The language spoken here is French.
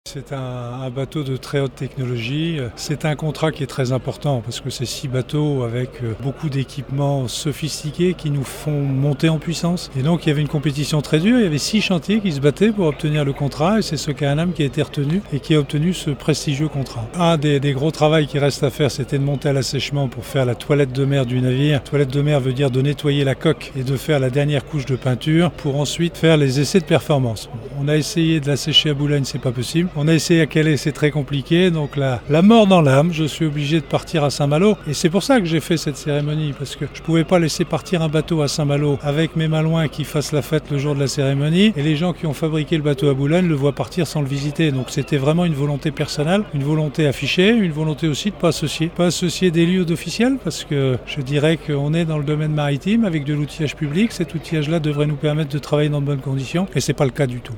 C'est un bateau de très haute technologie. C'est un contrat qui est très important parce que c'est 6 bateaux avec beaucoup d'équipements sophistiqués qui nous font monter en puissance. Et donc il y avait une compétition très dure, il y avait 6 chantiers qui se battaient pour obtenir le contrat et c'est ce Canam qui a été retenu et qui a obtenu ce prestigieux contrat. Un des gros travaux qui reste à faire, c'était de monter à l'assèchement pour faire la toilette de mer du navire. Toilette de mer veut dire de nettoyer la coque et de faire la dernière couche de peinture pour ensuite faire les essais de performance. On a essayé de la sécher à Boulogne, c'est pas possible. On a essayé à Calais, c'est très compliqué, donc la mort dans l'âme, je suis obligé de partir à Saint-Malo. Et c'est pour ça que j'ai fait cette cérémonie, parce que je pouvais pas laisser partir un bateau à Saint-Malo avec mes malouins qui fassent la fête le jour de la cérémonie, et les gens qui ont fabriqué le bateau à Boulogne le voient partir sans le visiter. Donc c'était vraiment une volonté personnelle, une volonté affichée, une volonté aussi de pas associer des lieux d'officiels, parce que je dirais qu'on est dans le domaine maritime avec de l'outillage public. Cet outillage-là devrait nous permettre de travailler dans de bonnes conditions, et c'est pas le cas du tout.